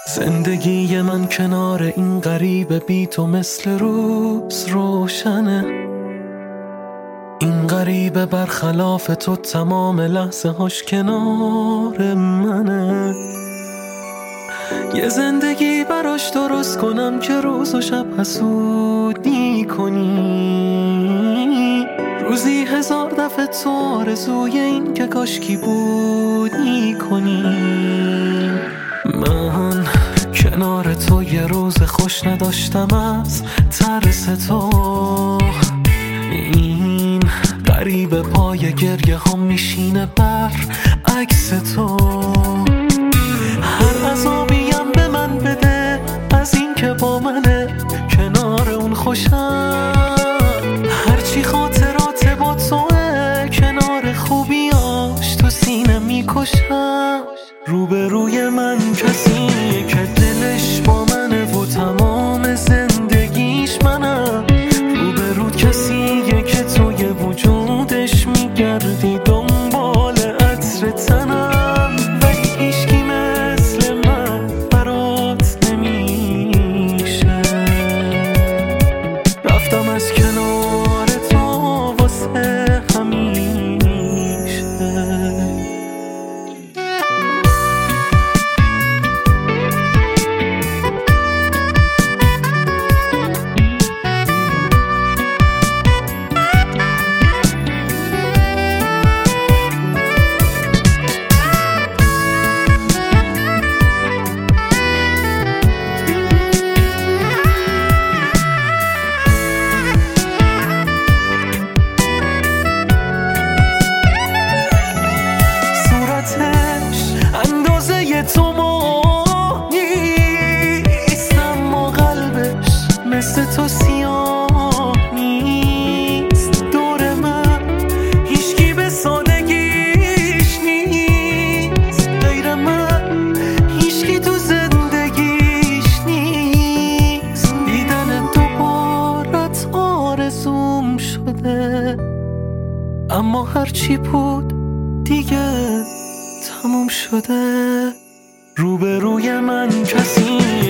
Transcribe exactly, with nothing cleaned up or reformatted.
زندگی من کنار این غریبه بی تو مثل روز روشنه. این غریبه برخلاف تو تمام لحظه هاش کنار منه. یه زندگی براش درست کنم که روز و شب حسودی کنی. روزی هزار دفعه تو آرزوی این که کاشکی بودی کنی. من کنار تو یه روز خوش نداشتم از ترس تو. این غریبه پای گریه هم میشینه بر عکس تو. هر عذابیم به من بده از این که با منه کنار اون خوشم. هرچی خاطرات با توه کنار خوبیاش تو سینه میکشم. روبروی من کسیه که دلش با منه و تمام زندگیش منم. روبرود کسیه که توی وجودش میگردی دنبال عطر تنم. ولی هیچکی مثل من برات نمیشه. رفتم از کنار تو واسه همیشه. اندازه تو ما نیست اما قلبش مثل تو سیاه نیست. دور من هیچکی به سادگیش نیست. غیر من هیچکی تو زندگیش نیست. دیدن دوبارت آرزوم شده اما هرچی بود دیگه تموم شده. روبروی من کسی